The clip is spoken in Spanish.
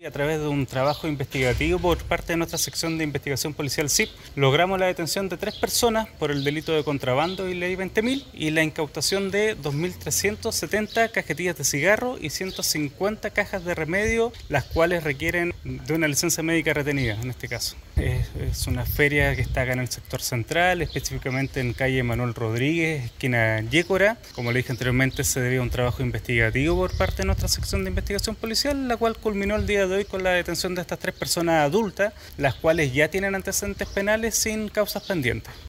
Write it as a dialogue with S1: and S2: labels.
S1: A través de un trabajo investigativo por parte de nuestra sección de investigación policial CIP, logramos la detención de 3 personas por el delito de contrabando y ley 20.000 y la incautación de 2.370 cajetillas de cigarro y 150 cajas de remedio, las cuales requieren de una licencia médica retenida en este caso. Es una feria que está acá en el sector central, específicamente en calle Manuel Rodríguez, esquina Yécora. Como le dije anteriormente, se debió a un trabajo investigativo por parte de nuestra sección de investigación policial, la cual culminó el día de hoy con la detención de estas 3 personas adultas, las cuales ya tienen antecedentes penales sin causas pendientes.